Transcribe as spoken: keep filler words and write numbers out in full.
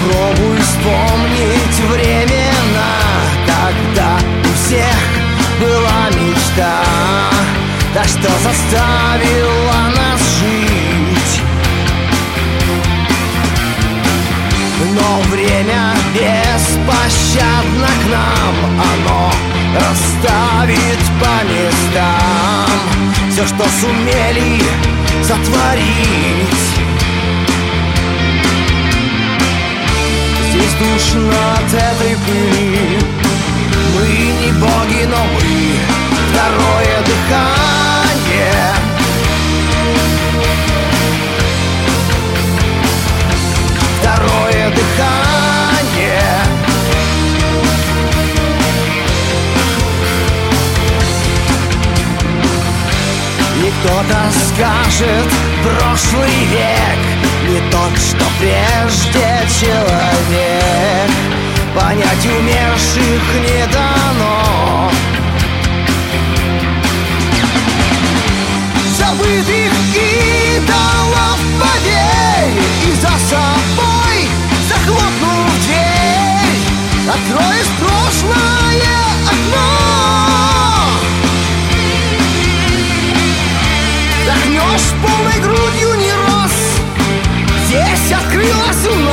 Попробуй вспомнить времена, когда у всех была мечта, та, что заставила нас жить. Но время беспощадно к нам, оно расставит по местам все, что сумели сотворить. Здесь душно от этой пыли. Мы не боги, но мы второе дыхание. Второе дыхание. И кто-то скажет, прошлый век не тот, что прежде человек. Понять умерших не дано. Забытых идолов поверь, и за собой захлопнув дверь, откроешь прошлое окно. Вдохнешь полной грудью не раз, здесь открылась у нас